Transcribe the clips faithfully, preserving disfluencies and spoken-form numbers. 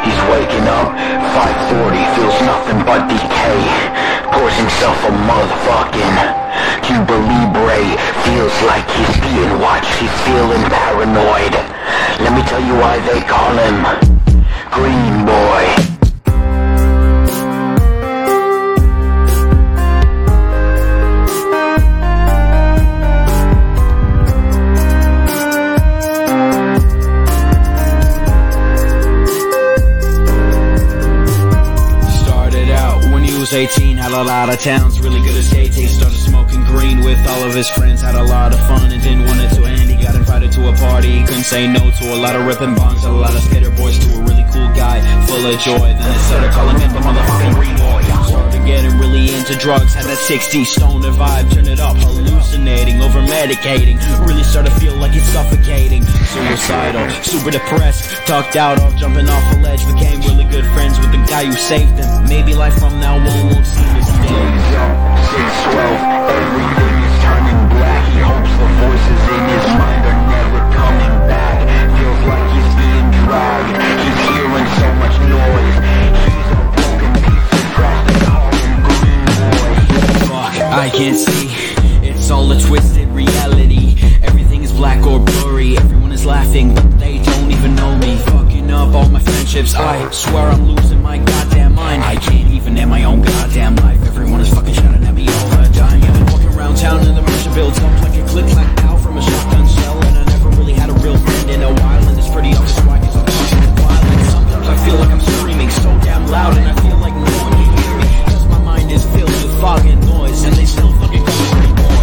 He's waking up, five forty, feels nothing but decay. Pours himself a motherfucking Cuba Libre. Feels like he's being watched, he's feeling paranoid. Let me tell you why they call him Green Boy. eighteen, had a lot of towns, really good at skating. Started smoking green with all of his friends, had a lot of fun and didn't want it to end. He got invited to a party, he couldn't say no to a lot of ripping bongs, a lot of skater boys, to a really cool guy, full of joy. Then they started calling him the motherfucking Green Boy. Started getting really into drugs, had that sixty stoner vibe, turn it up, hallucinating, over medicating, really started feeling like he's suffocating. Suicidal, super depressed, talked out off jumping off a ledge, became really good friends with the guy who saved him. Maybe life from now on won't seem the same. six twelve, everything is turning black. He hopes the voices in his mind are never coming back. Feels like he's being dragged, he's hearing so much noise. He's a broken piece of trash, they call him Green Boy. Fuck, I can't see, it's all a twisted reality. Everything is black or blurry, everyone is laughing, but they don't even know me. Fucking up all my friendships, I swear I'm losing my goddamn mind. I can't even end my own goddamn life. Everyone is fucking shouting at me all the time. I've been walking around town and the pressure builds up like a click clack out from a shotgun shell. And I never really had a real friend in a while, and it's pretty obvious why, cause I'm fucking wild. And sometimes I feel like I'm screaming so damn loud, and I feel like no one can hear me, cause my mind is filled with fog and noise, and they still fucking call me Green Boy.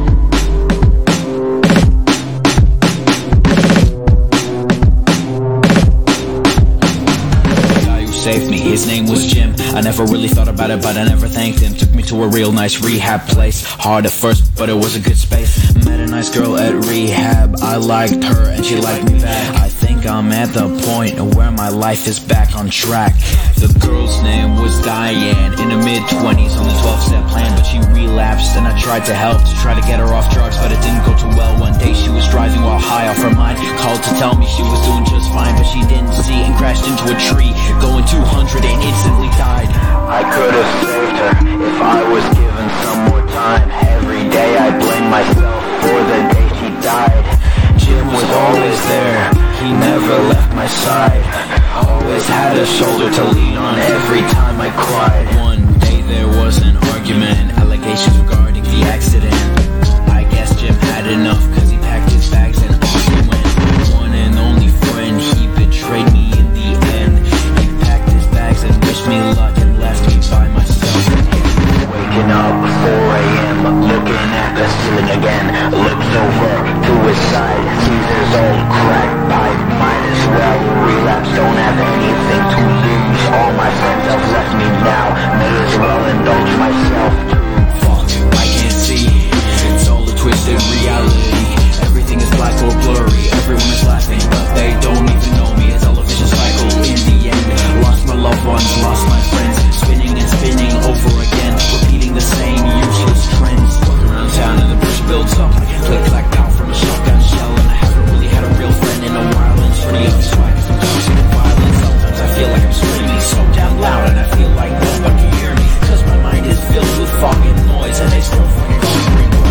Saved me, his name was Jim. I never really thought about it, but I never thanked him. Took me to a real nice rehab place. Hard at first, but it was a good space. Met a nice girl at rehab, I liked her and she liked me back. I think I'm at the point where my life is back on track. The girl's name was Diane, in her mid-twenties on the twelve-step plan, but she relapsed and I tried to help, to try to get her off drugs, but it didn't go too well. One day she was driving while high off her mind, called to tell me she was doing just fine, but she didn't see and crashed into a tree, going two hundred and instantly died. I could have saved her if I was given some more time. Every day I blame myself for the day she died. Jim was always there, he never left my side. Always had a shoulder to lean on every time I cried. One day there was an argument, allegations regarding the accident. I guess Jim had enough, cause he packed his bags and off he went. One and only friend, he betrayed me in the end. He packed his bags and wished me luck and left me by myself. Waking up four a m, looking at the ceiling again. Looks over to his side, sees his old crack pipe. Might as well relapse, don't have anything to lose. All my friends have left me now, may as well indulge myself too. Fuck, I can't see, it's all a twisted reality. Everything is black or blurry, everyone is laughing, but they don't even know me. It's all a vicious cycle in the end. Lost my loved ones, lost my friends, spinning and spinning over again, repeating the same useless trends. Walking around town and the pressure builds up, click clack out from a shotgun shell, and I haven't really had a real friend in a while. And it's pretty obvious why, cause I'm toxic violence. Sometimes I feel like I'm screaming so damn loud, and I feel like nobody can hear me, cause my mind is filled with fog and noise, and they still fucking call me Green Boy.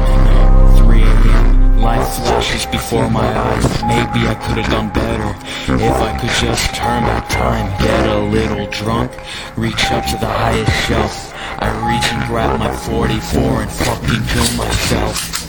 three a m, life flashes before my eyes. Maybe I could've done better if I could just turn back time, get a little drunk, reach up to the highest shelf. I reach and grab my forty-four and fucking kill myself.